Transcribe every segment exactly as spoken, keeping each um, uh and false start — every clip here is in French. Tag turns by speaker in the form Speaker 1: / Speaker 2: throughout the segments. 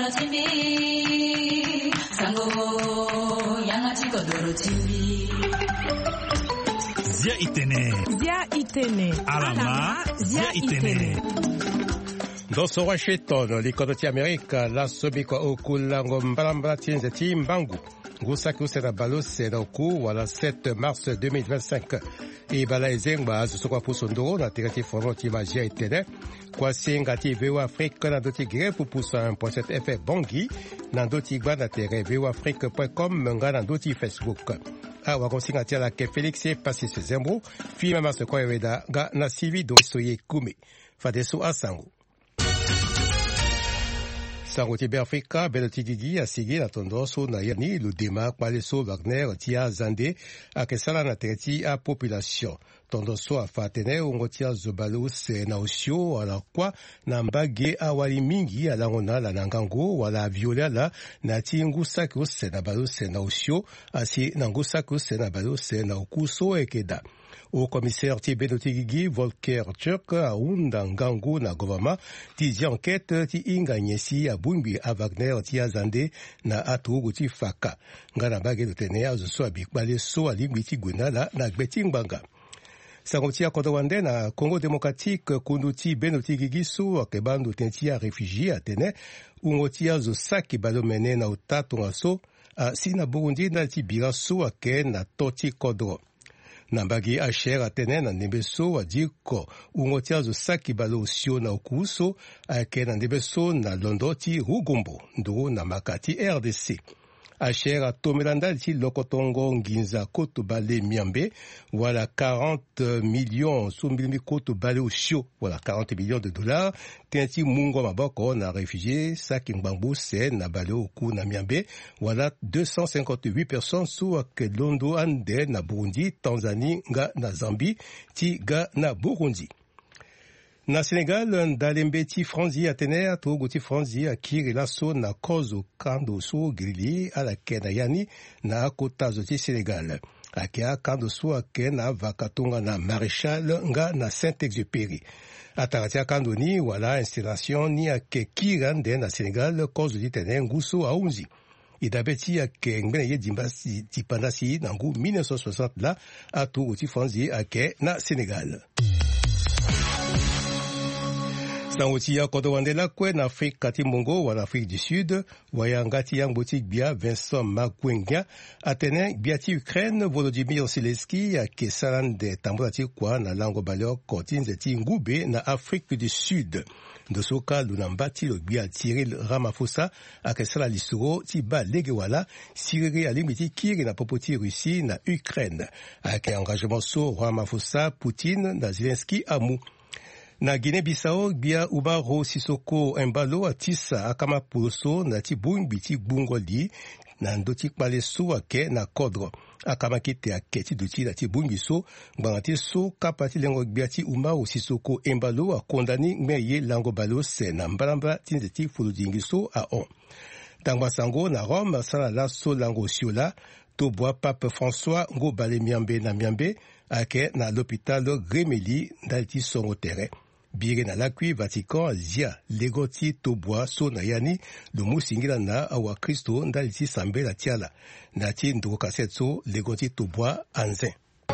Speaker 1: kono chimbi sango yanga chiko doro chimbi
Speaker 2: Zia Itene
Speaker 3: Zia Itene
Speaker 2: Alama Zia Itene
Speaker 4: Doso Washington, likodoti Amerika, la sobikwa okulango mbalambala tienze timbangu. Gusaki usena balose na oku wala sept mars deux mille vingt-cinq. E bala ezengba azusokwa pusondoro na tirati fono tima Zia Itene. Kwa singa ti Veo Afrique na doti gre pupusa un point sept F Bongi. Na doti gwa na tere veo afrique point com nga na doti Facebook. Awa konsinga tia la ke Felix pasi se zembro. Fi mama se kwa eveda ga na sivi do soye kume. Fadesu asango. Sangotibe Afrika, Beloti Gigi, Asigi, na Tondoso, na Yani, Ludema, Kwaleso, Wagner, Tia, Zande, Akesala, na Tereti, a population. Tondoso, a Fatene, Ungotia, Zobalus, na Osio, ala kwa, na Mbage, a Wali Mingi, ala Ona, la Nangango, wala Viola, la, na Tingusakus, na Balus, na Osio, asi, Nangusakus, na Balus, na Okuso, Ekeda. Au commissaire Tibet Gigi, Volker Turk, à Undangango, na Govama, ti enquête, ti inganyesi, à Bumbi, à Wagner, ti Azande, na Atugu, ti Faka. Ngana bagé de Tenea, zo abikbale, so alimiti Gwenala, na Gbetingbanga. Sangotia Kodowande, na Congo démocratique, Kunduti, Benoti Gigi, so, Kebandu, Tentia, réfugié, à Tene, Ungotia, zo saki, balomene, na Utatungaso, à Sina Burundi, na Tibira, so, à Ken, na Toti Kodro. Nambagi Asher Atene na Nebeso wa Diko ungotia zo saki balo sio na okuso ake na Nebeso na Londoti Rugumbo ndo na Makati R D C. Asher Atomelanda ti Lokotongo Nginza Koto Bale Miambe wala quarante millions so milimi Koto Bale Osio wala quarante millions de dollars tenti mungo maboko na réfugié saki Mbambu se na Bale Oku na Miambe wala deux cent cinquante-huit personnes so ke Londo ande na Burundi, Tanzanie nga na Zambie ti ga na Burundi. Na Sénégal, Ndalembe ti Franzi Atener, Togo ti Franzi akiri laso na kozo kando so grili ala kena yani na kotazo ti Sénégal. Akia kando so ake na vakatonga na Maréchal nga na Saint-Exupéry. Ataratia kando ni wala installation ni ake kirande na Sénégal kozo ti tene nguso aunzi. Idabeti ake ngene ye dimbasi ti pandasi na ngu mille neuf cent soixante la a Togo ti Franzi ake na Sénégal. Sangotia Kodowandela kwe na Afrique kati Mongo wala Afrique du Sud, wayangati yang botik bia Vincent Magwenga, atene biati Ukraine Volodymyr Zelensky ake salande tambulati kwa na lango balio kotinze ti ngube na Afrique du Sud. Ndosoka lunambati lo bia Cyril Ramaphosa ake sala lisuro ti ba lege wala siriri alimiti kiri na popoti Russie na Ukraine. Ake engagement so Ramaphosa, Poutine na Zelensky amu. Na Guinée-Bissau, bia Ubaro Sisoko Embalo atisa akama puloso na ti bumbi ti bungoli na ndoti kpale so ake na kodro. Akama kite ake ti duti na ti bumbi so, ngbanati so kapati lengo bia ti Ubaro Sisoko Embalo a kondani ngmeye lango balo se na mbalamba tinze ti fuludingi so a on. Tangba sango na Rome sala la so lango siola, to bois Pape François ngo bale miambe na miambe ake na l'hôpital Grémeli dalti songo tere. Bire na lakwi Vatican Zia legoti toboa so na yani lo musingila na awa Kristo ndaliti sambe la tiala na ti ndoko kasetso legoti toboa anzen.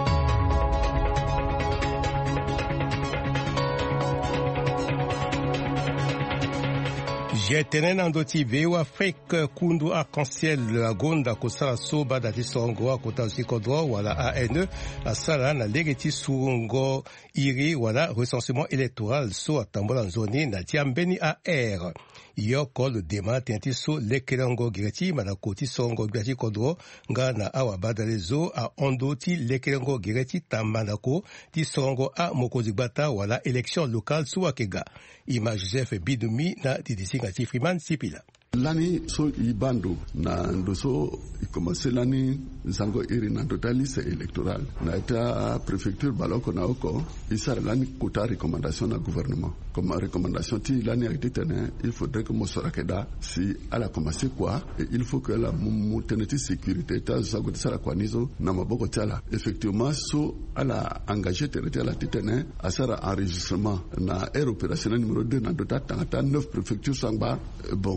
Speaker 4: Jetenen andoti Veo Afrique kundu arc-en-ciel agonda kosala soba dati songo akota sikodro wala A N asala na legeti surungo iri wala recensement électoral so atambola nzoni na tiambeni A R. Yoko le dema tenti so lekelango gireti manakoti songo gireti kodro nga na awa badalezo a ondo ti lekelango gireti tamanako ti songo a mokozibata wala élection locale so akega. Ima Joseph Bidumi na didisinga ti Freeman Sipila.
Speaker 5: Lani so ibando na ndoso ikomase lani zango iri na totaliste électoral na eta préfecture baloko na oko isara lani kuta recommandation na gouvernement comme recommandation ti lani a été tenue il faudrait que mosora keda si ala commencer quoi et il faut que la muteneti sécurité ta zago tsala kwanizo na maboko tala effectivement so ala engagé territoire la titene asara enregistrement na air opérationnel numéro deux na dota tangata neuf préfecture sangba bon ala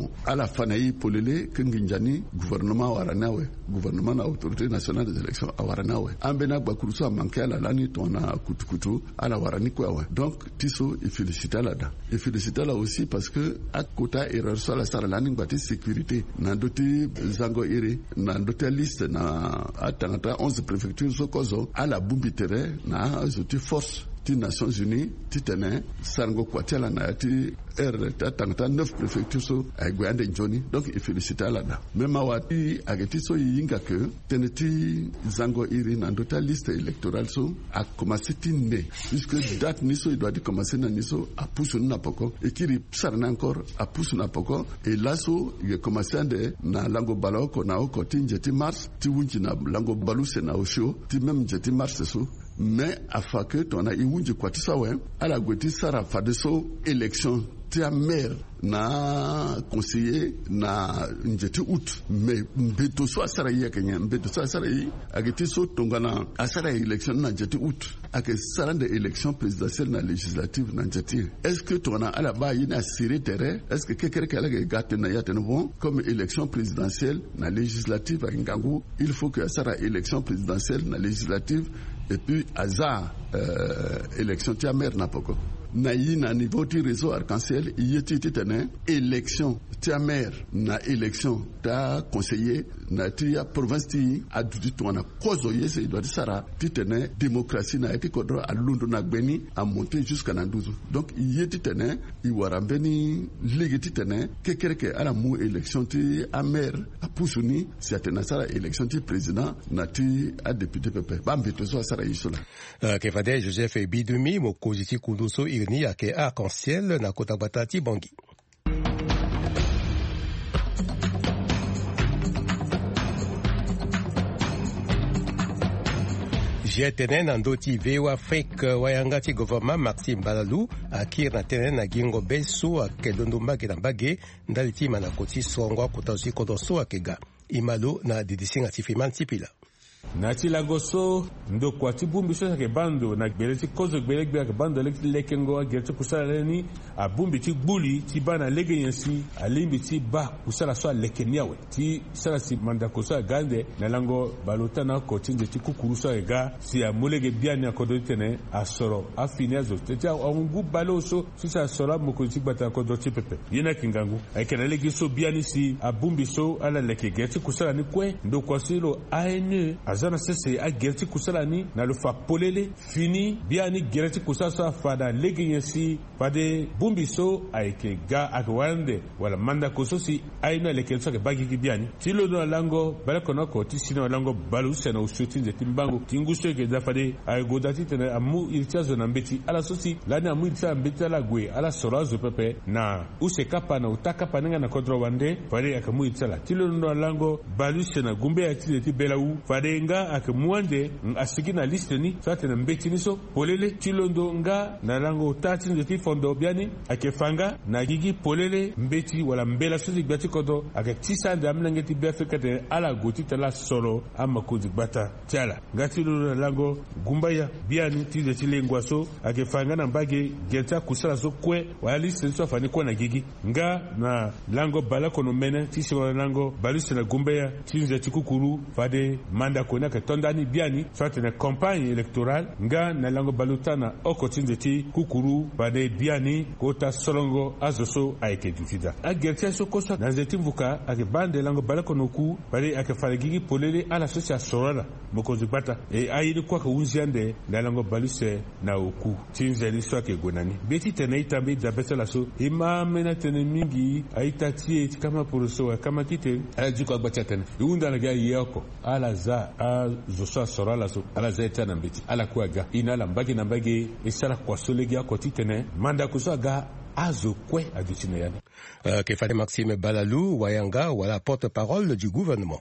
Speaker 5: fanayi polele kenginjani gouvernement waranawe gouvernement na autorité nationale des élections waranawe ambena bakuruso amanke ala lani tona kutukutu ala warani kwa donc tiso il félicita là-dedans il félicita là aussi parce que à kota erreur sur la sara lani ngati sécurité na ndoti zango iri na ndoti liste na atangata onze préfectures sokozo ala bumbitere na zoti force ti Nations Unies ti tene sango kwatiala na ti er ta tangata neuf préfectures so ay gwande njoni donc il félicita là-dedans même awati ageti so yinga que tene ti zango iri na ndota liste électorale so a commencé ti ne puisque date ni so il doit commencer na ni so a pousse na poko et qui sarna encore a pousse na poko et là so il a commencé de na lango baloko na oko ti njeti mars ti wunji na lango baluse na osho ti même njeti mars so mais afin que ton a iwunji kwatisa we ala gweti sara fadeso élection ti a maire na conseiller na njeti août mais mbeto so asara yi kenya mbeto so asara yi ageti so tongana asara élection na njeti août ake sara de élection présidentielle na législative na njeti est-ce que ton a ala ba yi na siri terrain est-ce que kekere kala ga gate na yatene bon comme élection présidentielle na législative a ngangu il faut que asara élection présidentielle na législative et puis hasard euh, élection tia maire na poko na yi na niveau ti réseau arc-en-ciel yeti ti tene élection tia maire na élection ta conseiller na ti ya province ti aduti to na kozo yese do ti sara ti tene démocratie na eti kodro alundu na gbeni a monter jusqu'à nanduzu donc yeti tene i warambeni ligi ti tene kekereke ala mu élection ti a maire a pusuni si atena sara élection ti président na ti a député pepe bambeto so sara yisola
Speaker 4: uh, ke fade Joseph Bidumi mokonzi ti kunduso irni ake arc-en-ciel na kota batati bangi. Jetene na ndoti vewa fake wayanga ti gouvernement Maxime Balalu akir na tene na gingo beso akedondo mbage na mbage ndali ti manakoti songwa kutazi kodoso akega imalo na didisinga ti fiman tipila.
Speaker 3: Na ti lagoso ndo kwa ti bumbi so ke bando na gbele ti kozo gbele gbele ke bando le lekengo agere ti kusala ni a bumbi ti gbuli ti bana lege yensi a limbi ti ba kusala so lekeniawe ti sala si manda ko so gande na lango balota na ko ti ti kukuru so ga si a molege biani akodo tene a soro a fini azo ti a ongu baloso si sa soro mo ko ti gbata ko do ti pepe yena kingangu ay kena lege so biani si a bumbi so ala leke ge ti kusala ni kwe ndo kwa silo aine azana sese a gerti kusala ni na lo fa polele fini biani gerti kusala so fada legensi fade bumbiso aike ga akwande wala manda kososi aina lekenso ke bagi biani tilo no lango bala kono ko tisino lango balu sena usuti de timbango tinguso ke da fade ay godati tene amu irtiazo na mbeti ala sosi lani amu irtia mbeti ala gwe ala sorazo pepe na use kapa na utaka panenga na kodro wande fade akamu irtiala tilo no lango balu sena gumbe ya tile ti belau fade nga ake muande asigi na liste ni sate na mbeti niso polele chilondo nga na lango tati ndeti fondo biani ake fanga na gigi polele mbeti wala mbela suzi gbati kodo ake tisa nda amnangeti biafrika te ala goti tala solo ama kuzi gbata tiala ngati lulu na lango gumbaya biani tide chilengwa so ake fanga na mbage genta kusala so kwe wala liste niso afani kwa na gigi nga na lango balako no mene tisi wala lango balise na gumbaya tinze tikukuru fade manda kona ke tondani biani soit na campagne électorale nga na lango balutana okotinze ti kukuru bade biani kota solongo azoso aike dufida a gertia so kosa na zeti mvuka ake bande lango balako noku bade ake farigigi polele ala socia sorala mokozi bata e ayini kwa ka unziande na lango baluse na oku tinze ni so ake gonani beti tene itambe dabeta la so imamena tene mingi aitati kama poroso kama tite ajiko agbacha tene unda na ga yoko ala za a zoso sora la so ala zeta na mbeti ala kuaga ina la mbagi na mbagi isala kwa solegi akoti tene manda kusaga azo kwe adutine yani
Speaker 4: uh, que fallait Maxime Balalou Wayanga wala porte-parole du gouvernement.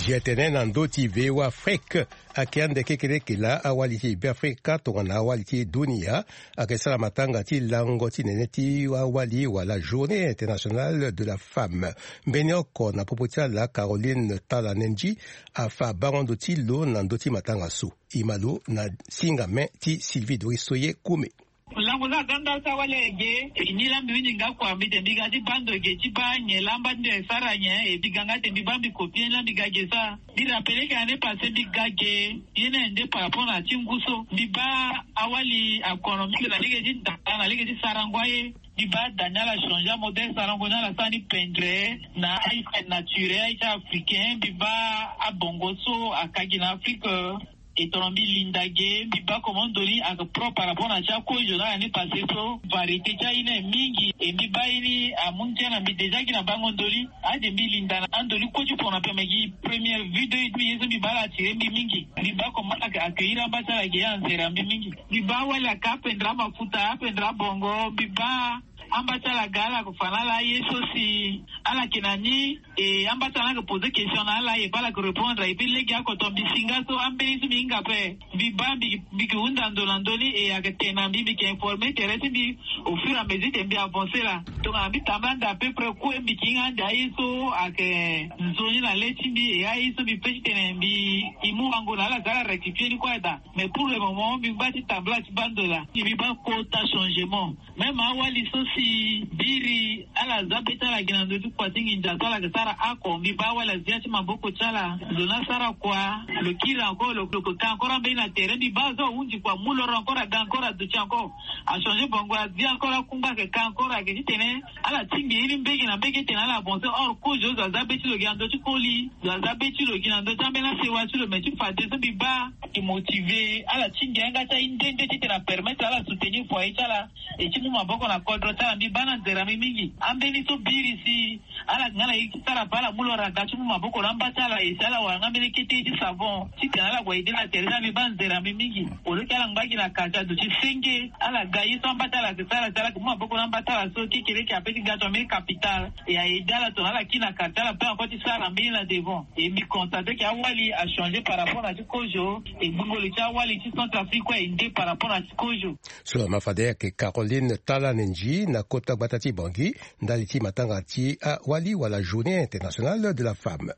Speaker 4: jetene na ndoti ve wa Afrique akiande kekele kela awali ti be Afrika tongana awali ti dunia akesala matanga ti lango ti nene ti awali wa la journée internationale de la femme mbenyoko na popotia la Caroline Tala Nenji afa barondo ti lo na ndoti matanga su imalo na singa me ti Sylvie Dorisoye Kume.
Speaker 6: Lango za ganda sa wale ge ni lambi wini nga kwa mbite mbiga ti bando ge ti ba nye lamba ndi sara nye e biganga te mbibambi kopie lambi gage sa di rapele ke ane pase biga ge yene ende par rapport na ti nguso mbiba awali akonomike na lege ti ndaka na lege ti sarangwaye mbiba daniel a changé modèle sarango na la sani pendre na haïti naturel haïti africain mbiba abongoso akagi na Afrique etorombi lindage biba komondoli ak pro par rapport à cha ko jona ani passé so variété cha ine mingi e biba ini amunja na bideja kina bangondoli ade bilinda na andoli ko ju pona pemegi première vidéo itu yeso biba la tire mingi biba komanda ka akira bata la ge ansera mingi biba wala ka pendra mafuta pendra bongo biba ambata la gala kufanala yeso si ala kinani e ambata la poser question ala e bala ko répondre e bi legi akoto bisinga so ambe su binga pe biba bi bikunda ndolandoli e akatena bi bi informer teresi bi au fur et à mesure de bien avancer là donc ambi tambanda à peu près ko mbi kinga nda yeso ake nzoni na leti bi e yeso bi petene bi imu ango na la gala rectifier ni quoi da mais pour le moment bi bati tabla ti bandola bi ba ko ta changement même awali so si biri ala zabeta la ginando tu kwa tingi nda la sara ako mi ba wala ziati maboko chala zona sara kwa le kira encore le le ka encore be na terrain bi ba zo unji kwa mulo encore ga encore du chanko a changer bongo a dia encore kumba ke ka encore ke tene ala tingi ili mbege na mbege tena la bonse or ko jo za zabeti le ginando tu koli za zabeti le ginando tambe na se wa tu le metu fa de bi ba ti motiver ala tingi anga ta indende ti tena permettre ala soutenir foyer chala e ti mu maboko na kodro chala bi bana zera mingi ambeni so biri si ala ngala ikitara bala mulo ranga chumu maboko lamba tala isala wa ngamele kiti ti savon ti kana kwa idina teresa mi banzera mingi olukala ngaki na kaja do ti senge ala gayi so mbatala tsala tsala kuma maboko lamba tala so ti kireki apeti gato mi capital e a idala to ala kina katala pe encore ti sala mbili na devant et mi constater que awali a changé par rapport à Kojo et bungoli cha awali ti Centrafrique est inde par rapport à Kojo
Speaker 4: so mafade ke Caroline Tala Nenji na kota batati bangi ndali ti matanga ti a wali wa la journée internationale de la femme.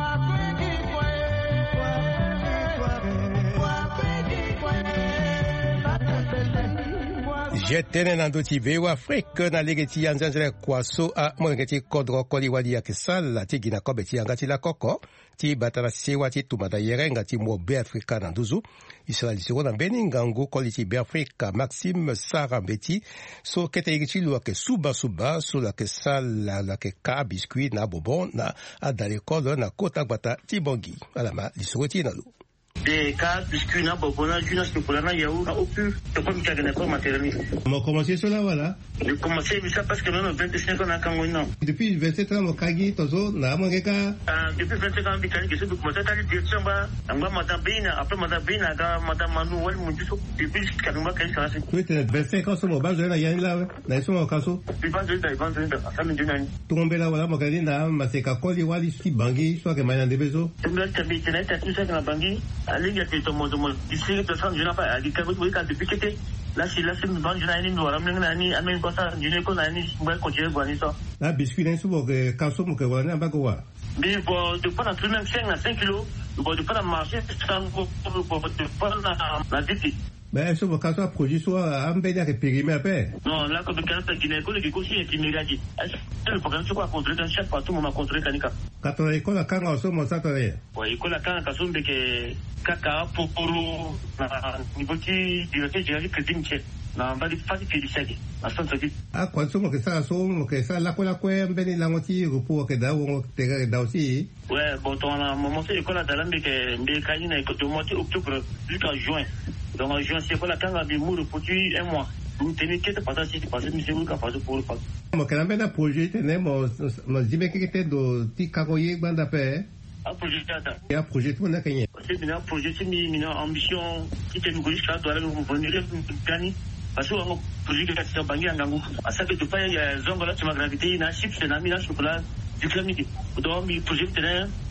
Speaker 4: Jetene na ndoti vewa Afrique na legeti ya nzanzele kwaso a mwengeti kodro koli wali ya kisala ti gina kobe ti angati la koko ti batara sewa ti tumata yerenga ti mo be Afrika na nduzu Israeli siro na beni ngangu koli ti be Afrika Maxime Sara Mbeti so kete yigi lua ke suba suba so la ke sala la ke ka biscuit na bobon na adale kolo na kota bata ti bongi alama lisoro ti na lu
Speaker 7: des cas biscuits na bobona juna chocolat na yaourt au plus c'est comme ça que n'est pas matérialiste.
Speaker 4: On a commencé cela voilà.
Speaker 7: J'ai commencé ça parce que même vingt-cinq ans à Kangoino.
Speaker 4: Depuis vingt-sept ans au Kagi tozo na mangeka.
Speaker 7: Ah depuis vingt-cinq ans bikani que c'est beaucoup ça tali direction ba anga madame Bina après madame Bina ga madame Manu wal mundiso depuis kanuma kai ça c'est.
Speaker 4: Tu es vingt-cinq ans sur mon base na yani là na iso kaso.
Speaker 7: Puis vingt deux vingt deux ça me dit nani.
Speaker 4: Tombela wala makali na maseka koli wali si bangi so ke mana de bezo.
Speaker 7: Tu me t'as bien t'as tout ça na bangi. Ali ya te tomo tomo ici que ça je n'ai pas ali ka vous quand depuis que là c'est là c'est me vendre na ni no ram na ni amen ko ça je ne ko na ni ba ko je gwa ni so
Speaker 4: na biscuit na subo ke kaso mo ke wala na ba ko wa
Speaker 7: mais bon de pas tout même cinq à cinq kilos bon de pas marcher sans ko ko de pas na na diti
Speaker 4: mais ce mo kaso produit soit ambenya ke périmé après
Speaker 7: non là comme quand tu n'es ko le ko si ti miradi le programme c'est quoi contrôler dans chaque partout moment contrôler kanika
Speaker 4: katoro ikola kanga so mo satore
Speaker 7: ouais ikola kanga kasumbe ke kaka poporo na niveau ti directeur général crédit na mbali fati filisagi na sansa vit
Speaker 4: a kwanso mo ke sa so mo ke sa la kola ko mbeni la ngoti rupo ke da wo te ga da aussi
Speaker 7: ouais bon ton la moment c'est ikola dalambe ke mbe kanyina ko to mois octobre jusqu'en juin donc en juin c'est kola kanga bi muru pour un mois nous tenons que pas si tu passes monsieur vous capable pour pas
Speaker 4: mo ke lambe na projet tenemos mo zibe ke te do ti kagoye banda pe
Speaker 7: un projet data
Speaker 4: et un projet tout na kanye
Speaker 7: c'est bien un projet c'est une ambition qui te nous jusqu'à doit nous venir gagner parce que on projet que tu as bangi angangu à ça que tu pas ya zongo là tu ma gravité na chips na mina chocolat du crème donc mi projet tenait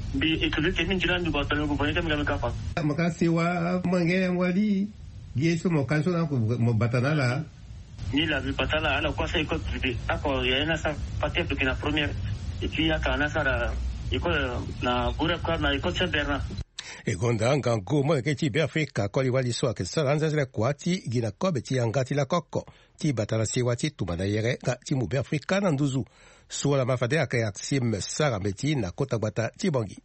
Speaker 7: bi école te min jiran du ba tan ko bonita mi ga ka fa
Speaker 4: makasi wa mange wali yeso mo kanso na ko mo batana la
Speaker 7: ni la bi batala ala ko sa école privée ako ya na sa paté que na première et puis ya kana sa école na bura kwa na école Saint Bernard
Speaker 4: e gonda ngangu mo ke ti be Afrika ko li wali so ke saranza le kwati gina kobe ti angati la kokko ti batala si wati tumana yere ga ti mu be Afrika na nduzu so la mafade aka yaksim sara meti na kota bata ti bangi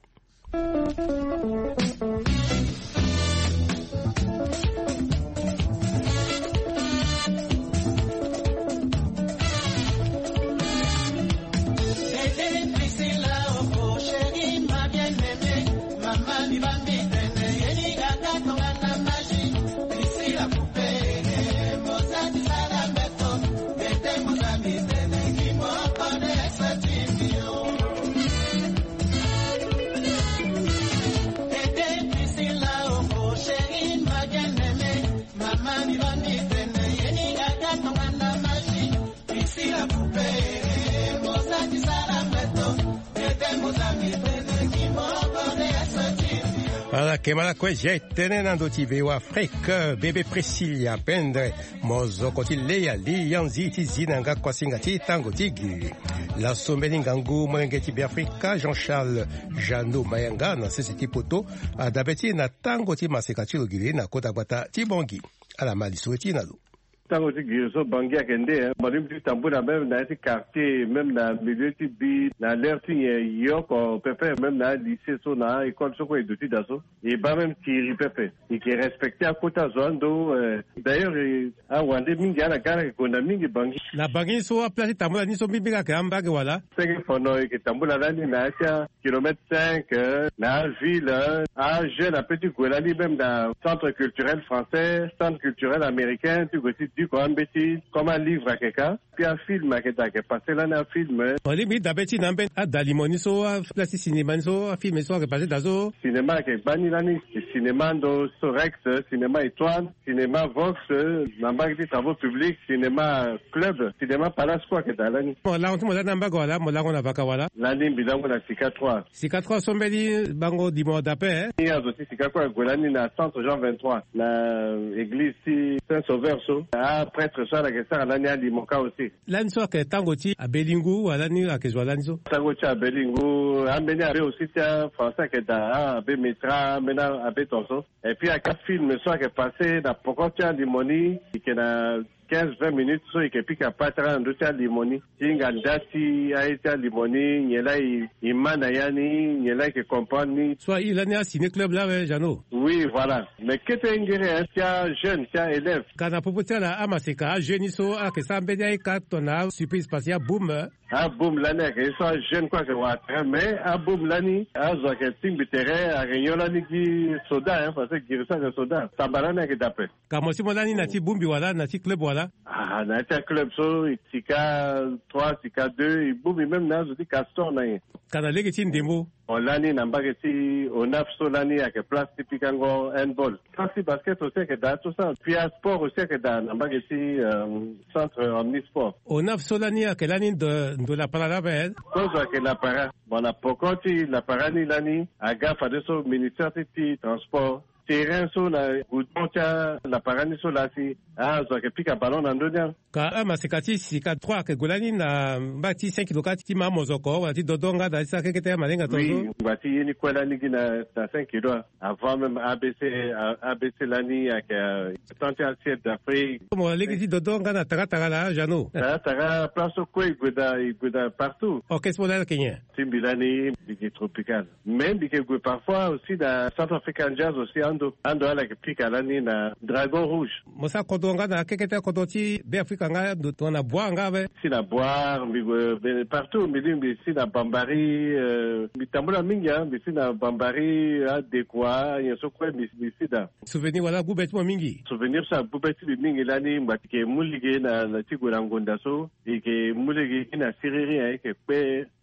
Speaker 4: Ala kemala kweje tene nando ti vewa Afrika bebe Priscilla pendre mozo koti leya li yanzi ti zinanga kwa singa ti tango tigi la sombeli ngangu mwenge ti be Afrika Jean-Charles Jano Mayanga na sisi ti poto adabeti na tango ti maseka ti logiri na kota bata ti bongi ala mali sueti na lo
Speaker 8: tango ti giriso bangi akende marim ti tambuna même na ti quartier même na milieu ti bi na l'air ti yoko pepe même na lycée so na école so ko edoti daso et ba même ti pepe et qui respecter à kota zondo d'ailleurs a wande mingi ala kara ko na mingi bangi
Speaker 4: na bangi so a place tambula ni so bibiga ka ambage wala
Speaker 8: cinq fono ke tambula lani na tia kilomètre cinq na ville a jeune a petit golani même dans centre culturel français centre culturel américain tu go ti comme beti comme un livre à quelqu'un puis un film à quelqu'un qui passé là un film
Speaker 4: on limite d'abeti n'amben à dalimoni so a place cinéma so a film so que passé dazo
Speaker 8: cinéma que bani lani cinéma do Sorex cinéma étoile cinéma Vox namba qui travaux publics cinéma club cinéma Palace quoi que dalani
Speaker 4: bon là on te mola namba quoi là mola on a vaka wala
Speaker 8: lani bilango na sika trois
Speaker 4: sika trois sombeli bango dimo d'appel
Speaker 8: il y a aussi sika quoi golani na centre Jean vingt-trois la église Saint-Sauveur so prêtre so la que ça la nia limoka aussi
Speaker 4: lan so que tango ti a Belingu wala ni a kezwa lan so
Speaker 8: tango ti a Belingu ameni abe aussi tia français que da abe mitra mena abe tonso et puis a quatre films so que passé na pokotia limoni que na quinze vingt minutes so que puis ka patra ndo tia limoni tinga ndati a tia limoni nyela imana yani nyela que comprendre ni
Speaker 4: soit il a né ciné club là Jano
Speaker 8: oui voilà mais que te ngere tia jeune tia élève
Speaker 4: kana popotia la amaseka jeune so a que ça mbenya ka tona surprise pasia boom
Speaker 8: a boom lani que ça jeune quoi que wa mais a boom lani a zo que timbi terrain a renyola ni ki soda hein parce que girisa que soda tabalana que d'après
Speaker 4: kamo si molani na ti boombi wala na ti club wala
Speaker 8: ah na ti club so tika trois tika deux et boombi même na zo ti castor na
Speaker 4: kana legi ti ndembo
Speaker 8: olani na mbage ti onaf so lani a que place typique ngo handball kasi basket aussi que da tout ça puis à sport aussi que da na mbage ti centre omnisport
Speaker 4: onaf so lani a que lani de de la parada ben
Speaker 8: cosa que la para bon la pokoti la parani lani aga fa de so ministère ti transport terrain so la goudoncha la parani so la si ah zo ke pika ballon na ndonia
Speaker 4: ka ama sekati sika trois ke golani na mbati cinq kilokati ti mamozoko wa ti dodonga da sa ke te malenga to
Speaker 8: oui mbati ni kwela ni na na cinq kilo avant même A B C A B C lani ak tantia ciel d'Afrique
Speaker 4: mo legi ti dodonga na taga taga la Jano
Speaker 8: taga taga place ko iguda iguda partout
Speaker 4: o qu'est-ce que Kenya
Speaker 8: timbilani bigi tropical même bigi parfois aussi dans Centre African Jazz aussi ando ando ala ke pika lani na Dragon Rouge
Speaker 4: mosa kodonga na kekete kodoti be Afrika nga do na boire nga be
Speaker 8: si na boire mais partout mais si na Bambari mitambula mingi mais si na Bambari adekwa yeso kwa misida
Speaker 4: souvenir wala bubeti mo mingi
Speaker 8: souvenir sa bubeti mingi lani mbatike mulige na na tigura ngonda so ike mulige ina siriri ai ke pe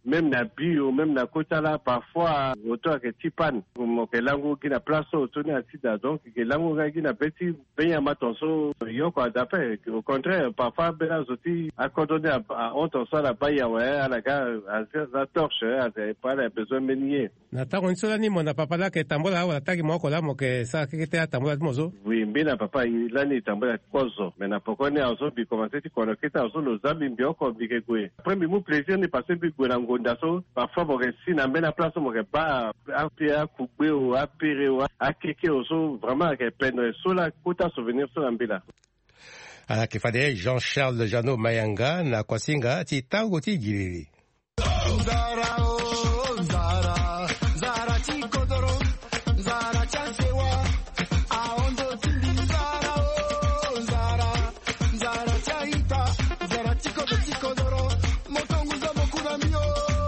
Speaker 8: même na bio, même na kotala, parfois, autant que tipan, comme que lango qui na place au tourner à sida, donc que lango qui na petit, ben à matonso, yoko d'après. Au contraire, parfois, ben à zoti, accordonné à ontonso à la baille, ouais, à la gare, à la torche, à pas la besoin de nier.
Speaker 4: Nata konsola ni mona papa la que tambola ou ataki mo kola mo que ça que te tambola mozo.
Speaker 8: Oui, mais na papa il a ni tambola kozo, mais na poko ne azo bi commencer ti kono kita azo lo zambi mbio ko bi ke kwe. Après mi mu plaisir ni passer bi ko na ngonda so, parfois mo ke si na mbena place mo ke ba a pia kubwe ou a pere ou a keke ozo vraiment ke peine so la kota souvenir so na mbila.
Speaker 4: Ala ke fade Jean-Charles Jano Mayanga na kwasinga ti tango ti giriri.
Speaker 9: Zara o Zara Zara chikodoro Zara chansewa aondo tindi Zara o Zara Zara chaita Zara chikodoro chikodoro motonguza mokuna mio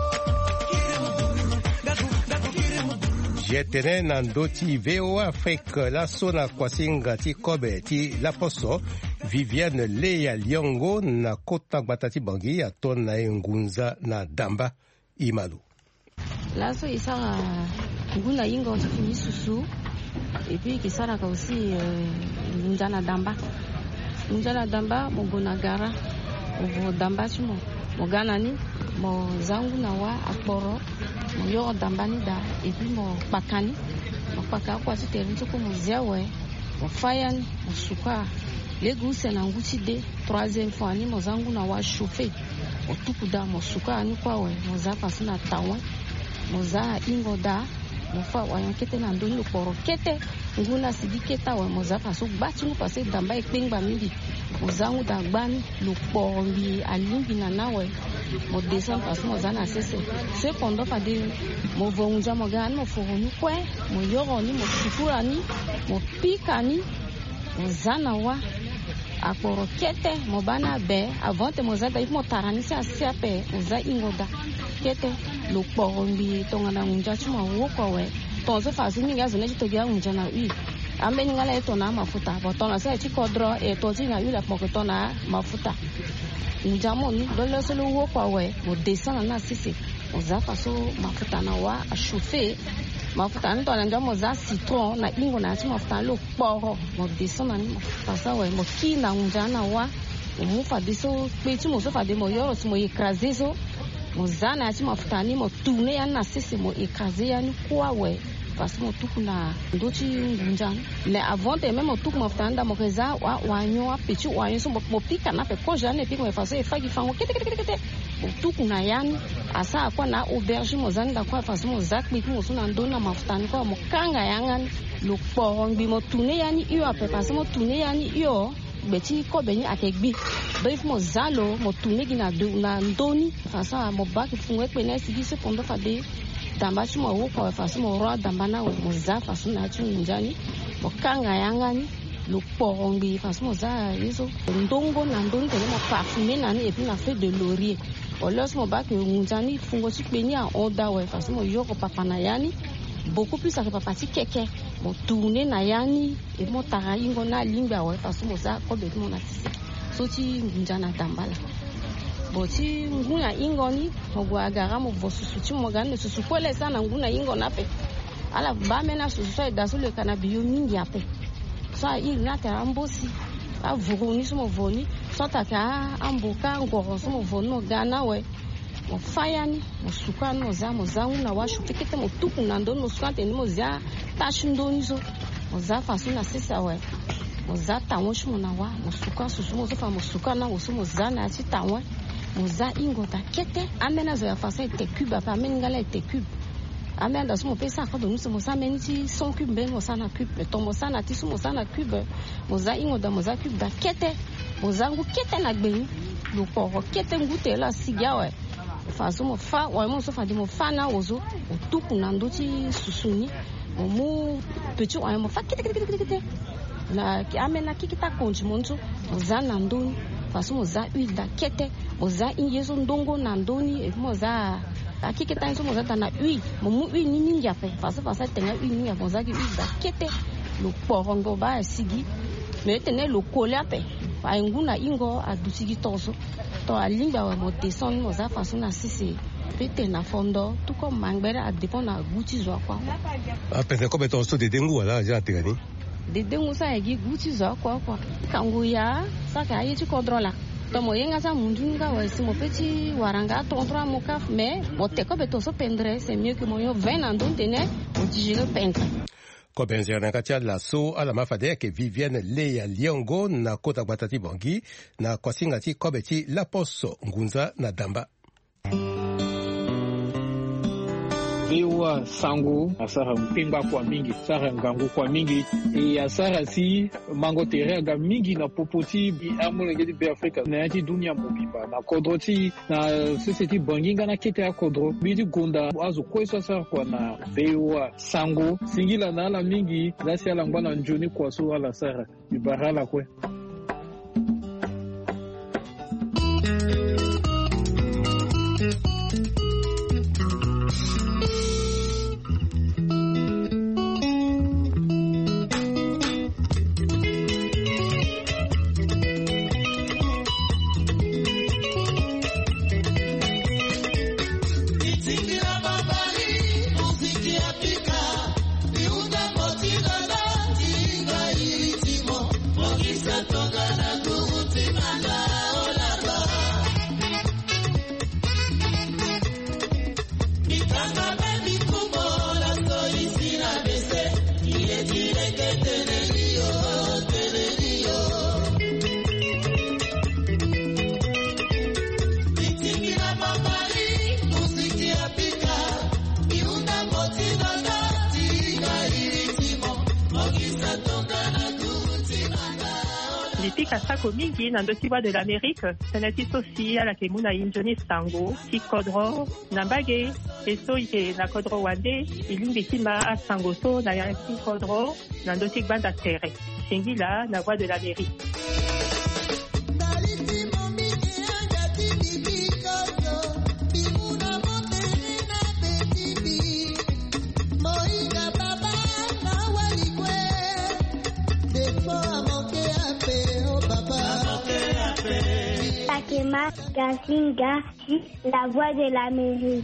Speaker 4: Jetene nando ti V O Afrique la sona kwasinga ti kobe ti la poso Viviane Leya Liongo na kota batati bangi ya ton na ngunza na damba imalu.
Speaker 10: Laso isara nguna ingo tufini susu et puis kisara ka aussi ngunza na damba. Ngunza na damba mongona gara ovo damba sumo. Mogana ni mo zangu na wa akporo mo yo damba ni da et puis mo pakani. Mo paka kwa titeri tuko mo zewe mo fayani mo suka. Legu sena nguti de troisième fois ni mozangu na wa chauffer otuku da mosuka ni kwa we moza pasina tawe moza ingo da mofa wa yankete na ndoni poro kete nguna sidiketa we moza paso batu no pase damba ekpengba mindi mozangu da gbani lo poro bi alimbi na nawe mo descend paso moza na sese cependant pas de mo vonja mo gana mo foro ni kwe mo yoro ni mo sukura ni mo pika ni mozana wa akporo kete mobana be avant te moza da mo tarani sa siape moza ingoda kete lo kporo mbi tongana munja chuma wo ko we tonzo fazi ninga zone to dia munja na ui ambe ninga la to na mafuta botona sa ti kodro e to ti na ui la poko to na mafuta munja mo ni do lo solo wo ko we mo descend na sisi moza paso mafuta na wa a chauffer mafuta ndo na ndio moza citron na ingo na ti mafuta lo kporo mo descend na ni pasa we mo kina unjana wa mo fa biso pe ti mo so fa de mo yoro ti mo écraser so mo zana ti mafuta ni mo tourner ya na sisi mo écraser ya ni kwa we parce mo tuku na ndo ti unjana mais avant de même mo tuku mafuta nda mo reza wa wa nyo wa pe ti wa nyo so mo pika na pe ko jane pe mo fa so e fa ki fango kete kete kete tuku na yani asa kwa na auberge mo zanda kwa fa so mo zakpi mo so na ndo na mafuta ni kwa mo kanga yangan lo poro ngbi mo tourner yani iyo ape parce mo tourner yani iyo beti ko beni akegbi doif mo zalo mo tourner gina do na ndoni fa sa mo baki fungwe pe na sigi se pondo fa de damba chi mo wo ko fa so mo ro damba na mo za fa so na chi njani mo kanga yangani lo poro ngbi fa so mo za yeso ndongo na ndoni te mo parfumer na ni et puis na fait de laurier olos mo baki njani fungo chi pe ni a oda we fa so mo yoko papa na yani beaucoup plus à papa ti keke mo tourner na yani et mo tara ingo na lingba we fa so mo za ko be mo na tisi so ti njana tambala bo ti nguna ingo ni mo gwa gara mo vosusu ti mo ga ne susu kwele sana nguna ingo na pe ala ba mena susu so da so le cannabis mingi ape so il na ta ambosi a vogoni so mo voni so ta ka amboka ngoro so mo vono gana we mo fayani mo suka no za mo za una wa shu tikete mo tuku na ndo no swante ni mo za ta shindo ni so mo za fa so na sesa we mo za ta won shu na wa mo suka susu mo so fa mo suka na wo so mo za na ti ta won mo za ingo ta kete amena zo ya fa sa te cube pa men ngala te cube amena so mo pesa ko do mo so mo sa men ti cent cube ben mo sa na cube to mo sa na ti so mo sa na cube mo za ingo da mo za cube da kete mo za ngu kete na gbe lo ko kete ngute la sigia we fa so mo fa wa mo so fa de mo fa na ozo o tuku na ndo ti susuni mo mo petit wa mo fa kete kete kete na ki amena kikita konji monzo mo za na ndo fa so mo za huile da kete mo za inyezo ndongo na ndoni e mo za akikita so mo za na huile mo mu huile ni ni ya pe fa so fa sa tenga huile ni ya mo za ki huile da kete lo porongo ba sigi me tene lo kola pe fa nguna ingo adusigi toso to alinga wa mo descend mo za fa so na sisi pete na fondo tuko mangbere a depend na guti zo kwa
Speaker 4: a pete ko beto so de dengu wala ja tigani
Speaker 10: de dengu sa egi guti zo kwa kwa kangu ya sa ka yi ti contrôle tomo yenga sa mundunga wa simo peti waranga tontra mokaf mais bote ko beto so pendre c'est mieux que moyo vingt ans donc tene on digere pendre
Speaker 4: ko benzer na katia la so ala mafade ke Vivienne Leya Liongo na kota batati bongi na kwasingati ko beti la poso ngunza na damba
Speaker 11: Ewa sango asara mpemba kwa mingi sara ngangu kwa mingi e asara si mango terega mingi na popoti bi amule ngedi be Afrika na yati dunia mobimba na kodroti na society banginga na kete ya kodro bidi gonda azu kwesa sara kwa na ewa sango singila na ala mingi lasi ala ngwana njoni kwa so ala sara bibarala kwe
Speaker 12: Kasako mingi na ndoti wa de l'Amérique, sanati sosi ala ke muna injoni sango, ki kodro, nambage, eso ike na kodro wande, ilingi kima a sango so na yanki kodro, na ndoti banda tere. Shingila na voix de l'Amérique.
Speaker 13: Takema Gasinga, la voix de l'Amérique.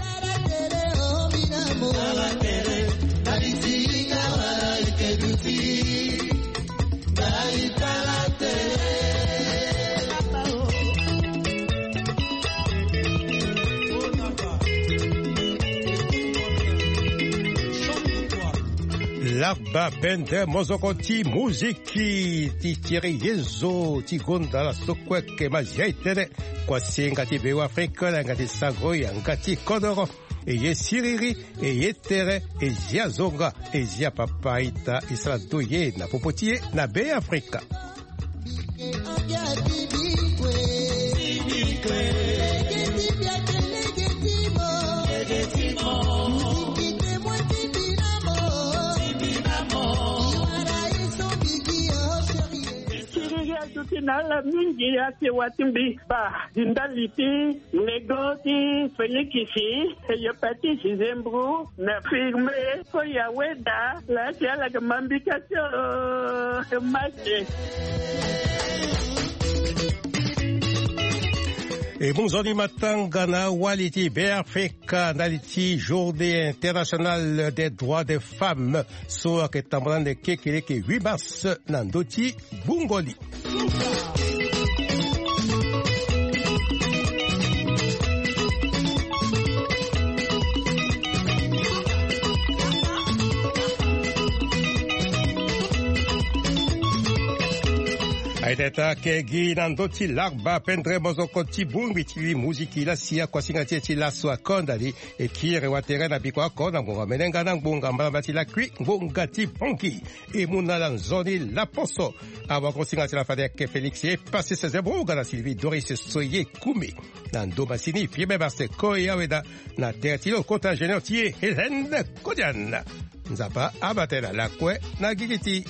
Speaker 4: Larba bende mozoko ti muziki ti tiri yezo ti gonda la sokwe ke majiaitere kwa singa ti bewa Afrika la ngati sago ya ngati kodoro e ye siriri e ye tere e zia zonga e zia papaita isra doye na popotie na be Afrika.
Speaker 6: Nala mingi ya te watimbi ba dindaliti negoti felikisi ya pati zembru na firme ko ya weda la ya la mambikacho mache.
Speaker 4: Et bonjour matanga na waliti B Africa naliti journée internationale des droits des femmes so ke tambrande kekele ke huit mars na ndoti bungoli. Aiteta kegi nandoti larba pendre mozoko tibungi tivi muziki la sia kwa singati ti la so akondali e kire watere na biko akona ngonga menenga na ngonga mbala ti la kwi ngonga ti ponki e munala nzoni la poso awa ko singati la fade ke Felix e passé ses ebroga na Sylvie Doris Soye Kumi na ndoma sini fiebe barse ko ya weda na tertilo kota ingénieur ti Hélène Kodian nzapa abatela la kwe na gigiti.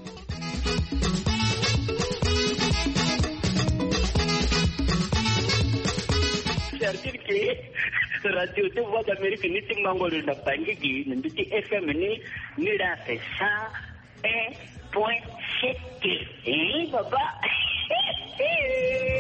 Speaker 7: C'est-à-dire que radio de voix d'Amérique ni ting mangolo na bangi ni ndi F M ni ni la c'est cent un point sept. Eh papa.